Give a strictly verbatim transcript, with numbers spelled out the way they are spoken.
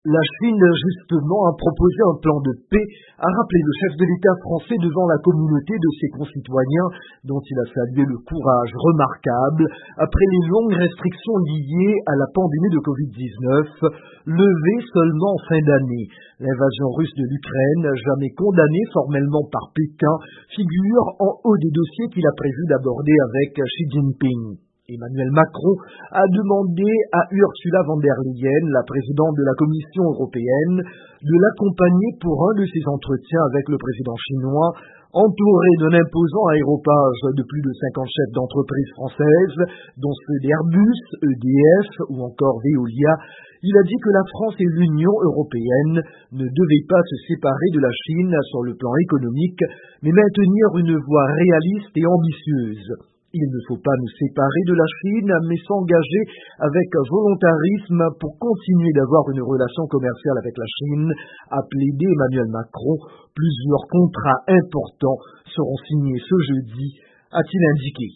La Chine, justement, a proposé un plan de paix, a rappelé le chef de l'État français devant la communauté de ses concitoyens, dont il a salué le courage remarquable après les longues restrictions liées à la pandémie de covid dix-neuf, levées seulement en fin d'année. L'invasion russe de l'Ukraine, jamais condamnée formellement par Pékin, figure en haut des dossiers qu'il a prévu d'aborder avec Xi Jinping. Emmanuel Macron a demandé à Ursula von der Leyen, la présidente de la Commission européenne, de l'accompagner pour un de ses entretiens avec le président chinois, entouré d'un imposant aéropage de plus de cinquante chefs d'entreprises françaises, dont ceux d'Airbus, E D F ou encore Veolia. Il a dit que la France et l'Union européenne ne devaient pas se séparer de la Chine sur le plan économique, mais maintenir une voie réaliste et ambitieuse. Il ne faut pas nous séparer de la Chine, mais s'engager avec volontarisme pour continuer d'avoir une relation commerciale avec la Chine, a plaidé Emmanuel Macron. Plusieurs contrats importants seront signés ce jeudi, a-t-il indiqué.